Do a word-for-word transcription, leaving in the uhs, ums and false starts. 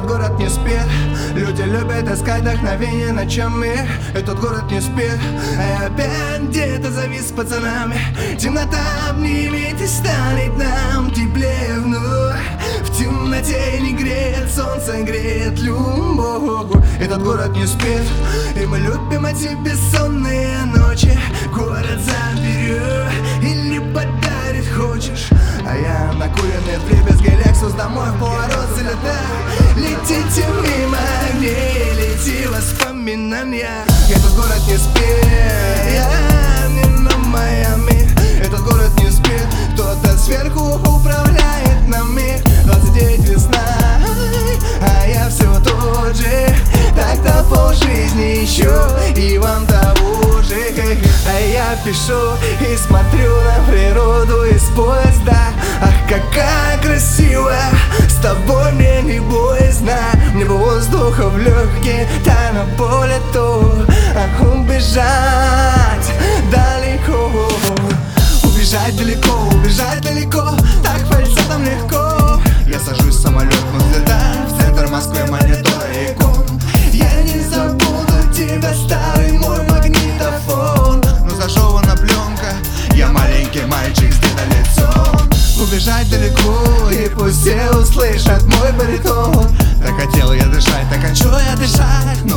Этот город не спит, люди любят искать вдохновение ночами. Этот город не спит, а опять где-то завис с пацанами. Темнота обнимет и станет нам теплее вновь. В темноте не греет солнце, греет любовь. Этот город не спит, и мы любим эти бессонные ночи. Город заберет или подарит хочешь. А я накуренный вдребезги Лексус домой в поворот залетаю. Летите мимо огней, лети воспоминания. Этот город не спит, я не на Майами. Этот город не спит, кто-то сверху управляет нами. Двадцать девять весна, а я все тот же. Так-то полжизни еще, и вам того же. А я пишу и смотрю на природу из поезда. Ах, какая красивая, с тобой мне не боязно. Мне бы воздуха в легкие, да на поле то. Ах, убежать далеко, убежать далеко, убежать далеко. Так фальцетом легко. Я сажусь в самолет, мы взлетаем в центр Москвы, монитора и икон. Я не забуду тебя, старый мой магнитофон. Но зашивана пленка, я маленький мальчик с длиннолицом. Убежать далеко, и пусть все услышат мой баритон. Так хотел я дышать, так хочу я дышать, но